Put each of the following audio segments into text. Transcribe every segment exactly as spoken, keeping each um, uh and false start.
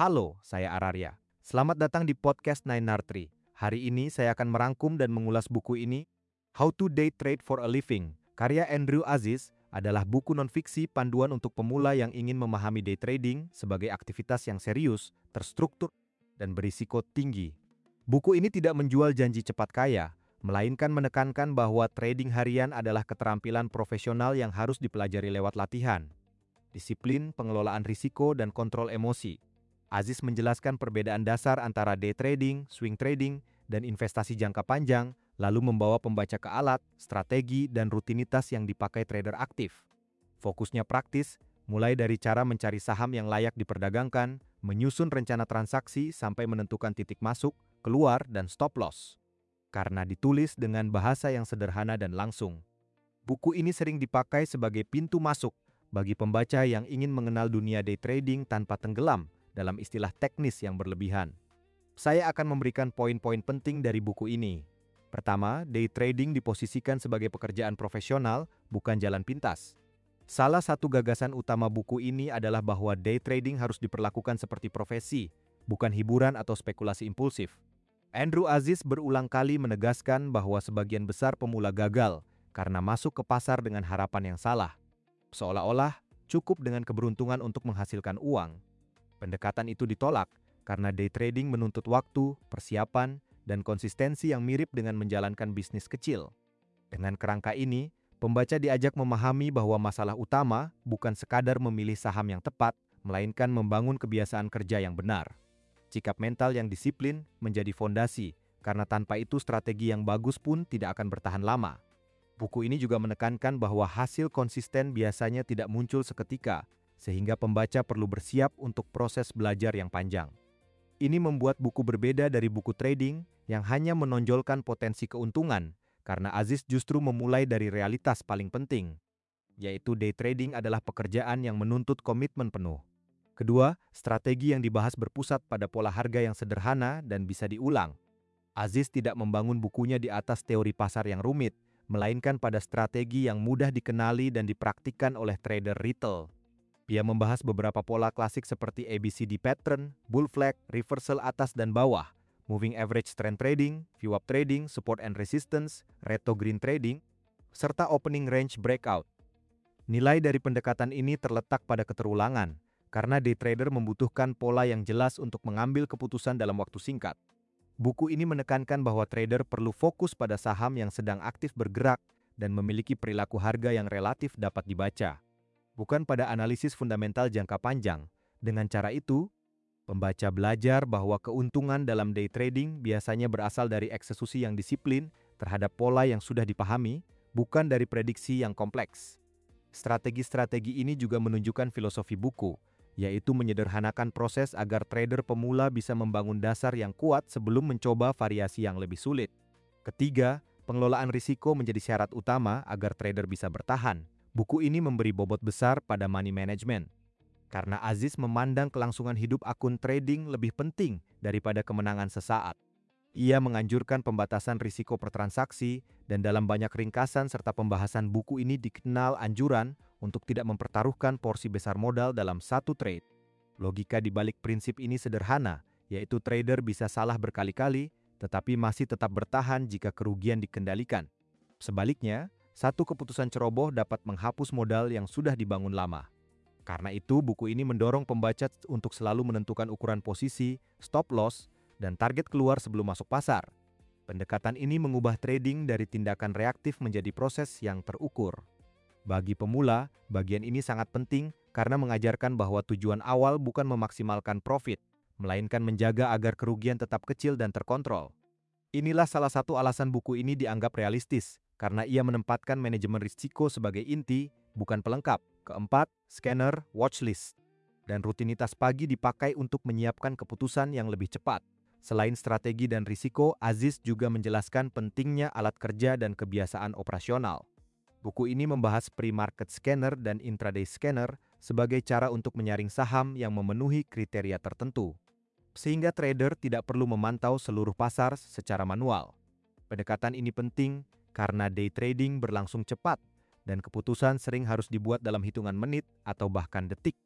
Halo, saya Ararya. Selamat datang di podcast Nine Tree. Hari ini saya akan merangkum dan mengulas buku ini, How to Day Trade for a Living, karya Andrew Aziz, adalah buku non-fiksi panduan untuk pemula yang ingin memahami day trading sebagai aktivitas yang serius, terstruktur, dan berisiko tinggi. Buku ini tidak menjual janji cepat kaya, melainkan menekankan bahwa trading harian adalah keterampilan profesional yang harus dipelajari lewat latihan, disiplin, pengelolaan risiko, dan kontrol emosi. Aziz menjelaskan perbedaan dasar antara day trading, swing trading, dan investasi jangka panjang, lalu membawa pembaca ke alat, strategi, dan rutinitas yang dipakai trader aktif. Fokusnya praktis, mulai dari cara mencari saham yang layak diperdagangkan, menyusun rencana transaksi sampai menentukan titik masuk, keluar, dan stop loss. Karena ditulis dengan bahasa yang sederhana dan langsung, buku ini sering dipakai sebagai pintu masuk bagi pembaca yang ingin mengenal dunia day trading tanpa tenggelam dalam istilah teknis yang berlebihan. Saya akan memberikan poin-poin penting dari buku ini. Pertama, day trading diposisikan sebagai pekerjaan profesional, bukan jalan pintas. Salah satu gagasan utama buku ini adalah bahwa day trading harus diperlakukan seperti profesi, bukan hiburan atau spekulasi impulsif. Andrew Aziz berulang kali menegaskan bahwa sebagian besar pemula gagal karena masuk ke pasar dengan harapan yang salah. Seolah-olah cukup dengan keberuntungan untuk menghasilkan uang. Pendekatan itu ditolak karena day trading menuntut waktu, persiapan, dan konsistensi yang mirip dengan menjalankan bisnis kecil. Dengan kerangka ini, pembaca diajak memahami bahwa masalah utama bukan sekadar memilih saham yang tepat, melainkan membangun kebiasaan kerja yang benar. Sikap mental yang disiplin menjadi fondasi, karena tanpa itu strategi yang bagus pun tidak akan bertahan lama. Buku ini juga menekankan bahwa hasil konsisten biasanya tidak muncul seketika, sehingga pembaca perlu bersiap untuk proses belajar yang panjang. Ini membuat buku berbeda dari buku trading yang hanya menonjolkan potensi keuntungan, karena Aziz justru memulai dari realitas paling penting, yaitu day trading adalah pekerjaan yang menuntut komitmen penuh. Kedua, strategi yang dibahas berpusat pada pola harga yang sederhana dan bisa diulang. Aziz tidak membangun bukunya di atas teori pasar yang rumit, melainkan pada strategi yang mudah dikenali dan dipraktikkan oleh trader retail. Ia membahas beberapa pola klasik seperti A B C D pattern, bull flag, reversal atas dan bawah, moving average trend trading, V WAP trading, support and resistance, red to green trading, serta opening range breakout. Nilai dari pendekatan ini terletak pada keterulangan, karena day trader membutuhkan pola yang jelas untuk mengambil keputusan dalam waktu singkat. Buku ini menekankan bahwa trader perlu fokus pada saham yang sedang aktif bergerak dan memiliki perilaku harga yang relatif dapat dibaca, bukan pada analisis fundamental jangka panjang. Dengan cara itu, pembaca belajar bahwa keuntungan dalam day trading biasanya berasal dari eksekusi yang disiplin terhadap pola yang sudah dipahami, bukan dari prediksi yang kompleks. Strategi-strategi ini juga menunjukkan filosofi buku, yaitu menyederhanakan proses agar trader pemula bisa membangun dasar yang kuat sebelum mencoba variasi yang lebih sulit. Ketiga, pengelolaan risiko menjadi syarat utama agar trader bisa bertahan. Buku ini memberi bobot besar pada money management, karena Aziz memandang kelangsungan hidup akun trading lebih penting daripada kemenangan sesaat. Ia menganjurkan pembatasan risiko per transaksi, dan dalam banyak ringkasan serta pembahasan buku ini dikenal anjuran untuk tidak mempertaruhkan porsi besar modal dalam satu trade. Logika di balik prinsip ini sederhana, yaitu trader bisa salah berkali-kali, tetapi masih tetap bertahan jika kerugian dikendalikan. Sebaliknya, satu keputusan ceroboh dapat menghapus modal yang sudah dibangun lama. Karena itu, buku ini mendorong pembaca untuk selalu menentukan ukuran posisi, stop loss, dan target keluar sebelum masuk pasar. Pendekatan ini mengubah trading dari tindakan reaktif menjadi proses yang terukur. Bagi pemula, bagian ini sangat penting karena mengajarkan bahwa tujuan awal bukan memaksimalkan profit, melainkan menjaga agar kerugian tetap kecil dan terkontrol. Inilah salah satu alasan buku ini dianggap realistis, karena ia menempatkan manajemen risiko sebagai inti, bukan pelengkap. Keempat, scanner, watchlist, dan rutinitas pagi dipakai untuk menyiapkan keputusan yang lebih cepat. Selain strategi dan risiko, Aziz juga menjelaskan pentingnya alat kerja dan kebiasaan operasional. Buku ini membahas pre-market scanner dan intraday scanner sebagai cara untuk menyaring saham yang memenuhi kriteria tertentu, sehingga trader tidak perlu memantau seluruh pasar secara manual. Pendekatan ini penting karena day trading berlangsung cepat dan keputusan sering harus dibuat dalam hitungan menit atau bahkan detik.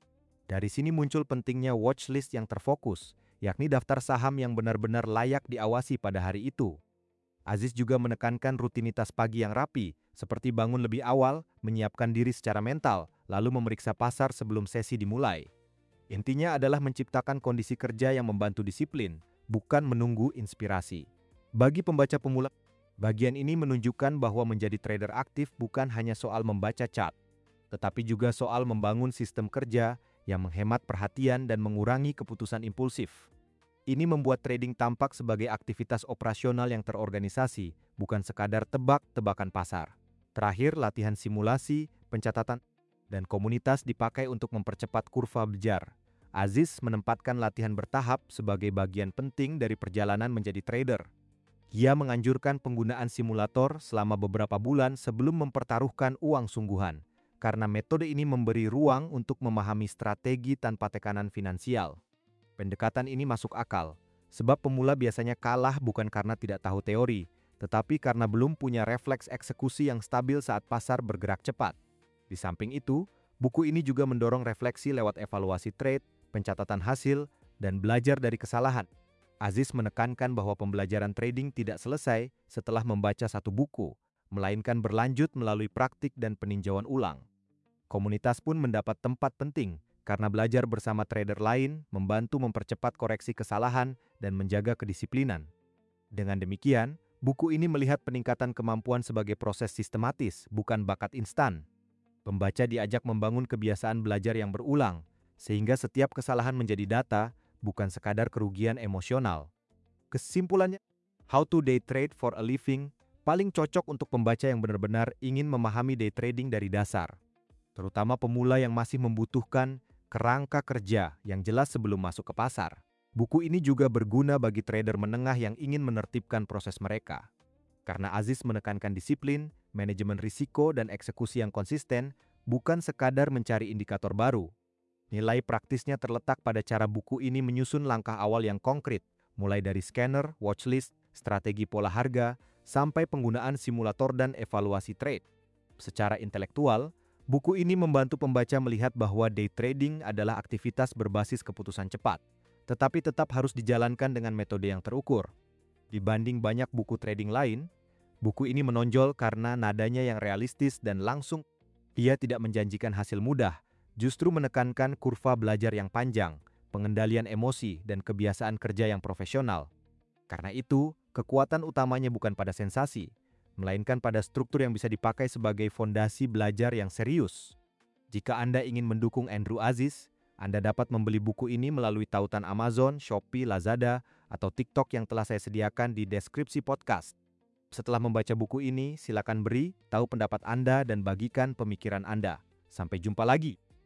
Dari sini muncul pentingnya watchlist yang terfokus, yakni daftar saham yang benar-benar layak diawasi pada hari itu. Aziz juga menekankan rutinitas pagi yang rapi, seperti bangun lebih awal, menyiapkan diri secara mental, lalu memeriksa pasar sebelum sesi dimulai. Intinya adalah menciptakan kondisi kerja yang membantu disiplin, bukan menunggu inspirasi. Bagi pembaca pemula, bagian ini menunjukkan bahwa menjadi trader aktif bukan hanya soal membaca chart, tetapi juga soal membangun sistem kerja yang menghemat perhatian dan mengurangi keputusan impulsif. Ini membuat trading tampak sebagai aktivitas operasional yang terorganisasi, bukan sekadar tebak-tebakan pasar. Terakhir, latihan simulasi, pencatatan, dan komunitas dipakai untuk mempercepat kurva belajar. Aziz menempatkan latihan bertahap sebagai bagian penting dari perjalanan menjadi trader. Ia menganjurkan penggunaan simulator selama beberapa bulan sebelum mempertaruhkan uang sungguhan, karena metode ini memberi ruang untuk memahami strategi tanpa tekanan finansial. Pendekatan ini masuk akal, sebab pemula biasanya kalah bukan karena tidak tahu teori, tetapi karena belum punya refleks eksekusi yang stabil saat pasar bergerak cepat. Di samping itu, buku ini juga mendorong refleksi lewat evaluasi trade, pencatatan hasil, dan belajar dari kesalahan. Aziz menekankan bahwa pembelajaran trading tidak selesai setelah membaca satu buku, melainkan berlanjut melalui praktik dan peninjauan ulang. Komunitas pun mendapat tempat penting, karena belajar bersama trader lain membantu mempercepat koreksi kesalahan dan menjaga kedisiplinan. Dengan demikian, buku ini melihat peningkatan kemampuan sebagai proses sistematis, bukan bakat instan. Pembaca diajak membangun kebiasaan belajar yang berulang, sehingga setiap kesalahan menjadi data, bukan sekadar kerugian emosional. Kesimpulannya, How to Day Trade for a Living paling cocok untuk pembaca yang benar-benar ingin memahami day trading dari dasar, terutama pemula yang masih membutuhkan kerangka kerja yang jelas sebelum masuk ke pasar. Buku ini juga berguna bagi trader menengah yang ingin menertibkan proses mereka. Karena Aziz menekankan disiplin, manajemen risiko, dan eksekusi yang konsisten, bukan sekadar mencari indikator baru. Nilai praktisnya terletak pada cara buku ini menyusun langkah awal yang konkret, mulai dari scanner, watchlist, strategi pola harga, sampai penggunaan simulator dan evaluasi trade. Secara intelektual, buku ini membantu pembaca melihat bahwa day trading adalah aktivitas berbasis keputusan cepat, tetapi tetap harus dijalankan dengan metode yang terukur. Dibanding banyak buku trading lain, buku ini menonjol karena nadanya yang realistis dan langsung. Ia tidak menjanjikan hasil mudah, justru menekankan kurva belajar yang panjang, pengendalian emosi, dan kebiasaan kerja yang profesional. Karena itu, kekuatan utamanya bukan pada sensasi, melainkan pada struktur yang bisa dipakai sebagai fondasi belajar yang serius. Jika Anda ingin mendukung Andrew Aziz, Anda dapat membeli buku ini melalui tautan Amazon, Shopee, Lazada, atau TikTok yang telah saya sediakan di deskripsi podcast. Setelah membaca buku ini, silakan beri tahu pendapat Anda dan bagikan pemikiran Anda. Sampai jumpa lagi.